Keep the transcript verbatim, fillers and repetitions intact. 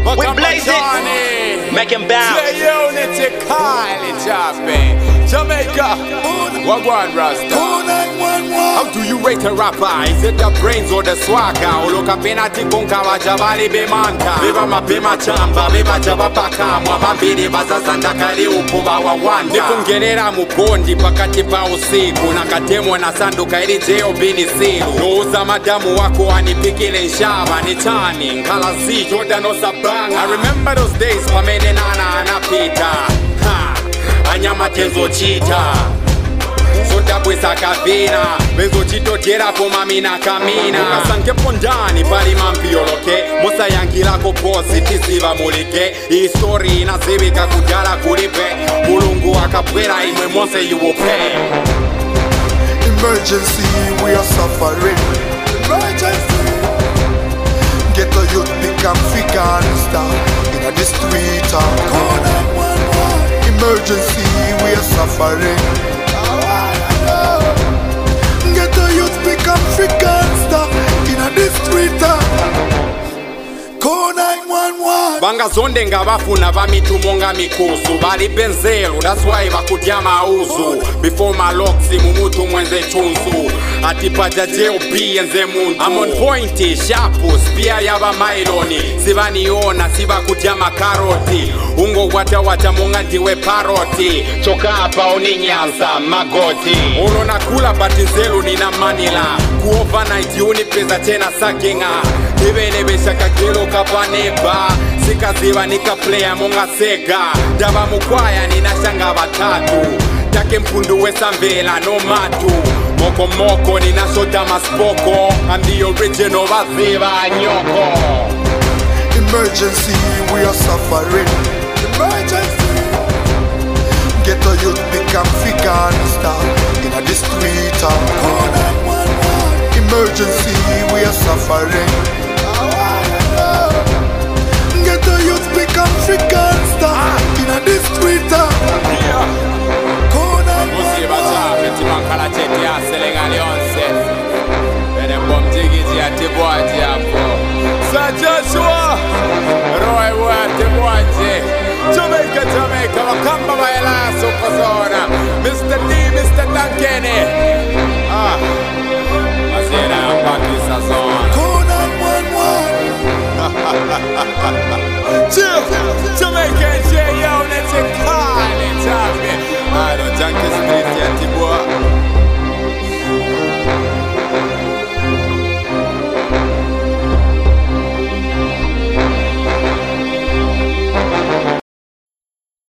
We blaze it, make him bounce. Unity College up, Jamaica. Wagwan Rasta. How do you rate a rapper? Is it the brains or the swagger? Oloka penati kunka wajabali bemanta. Beba mapema chamba, beba jaba paka. Mwabambiri bazazanda kali upuba wa wanda. Nikungenera mubondi pakati pa usiku. Nakatemwa na sanduka ili jeo bini silu. Nouza madamu wako anipigile nshaba. Nichani, nkalazi, Jordan osabanga. I remember those days pamene nana anapita. Ha, anyama tenzo chita. Sota bwesa kavina Bezo chito tera po mamina kamina Kasanke pondani pali mampioloke Mosa yanki lako bosi tiziva mulike Histori inazibika kujala kulipe Mulungu wakapwera imwe mose you will pay. Emergency, we are suffering. Emergency. Get the youth become figure and star in the street. Call nine one one. Emergency, we are suffering. Get the youth become freak and star in a street. Call nine one one. Banga zonde nga bafuna bamitumonga mikusu Bali benzelu, that's why bakutya mauzu Before maloksi mumutu mwenze chunsu Atipaja J O B enze muntu I'm on pointy, sharpu, spear yaba mailoni Sibaniona, siba kutya makaroti Ungo wata wata munga diwe paroti Choka hapa uninyanza, magoti Ulo nakula batinzelu nina manila Ku overnight unipeza tena sakinga Ibele beshaka kilo kapaneba Sika ziva nika playa munga sega Daba mukwaya nina shanga batatu Take mpundu wesa mvela no matu Moko moko nina shota maspoko I'm the original baziva nyoko. Emergency, we are suffering. Emergency. Get the youth become figure and star in a street. Call nine one one. Emergency, we are suffering. Get the youth become figure and star in a street. Call nine one one. Sir Joshua, Roy Watt, Jamaica, Jamaica, Wakamba Baila, Sokosona, Mister D, Mister Dankene.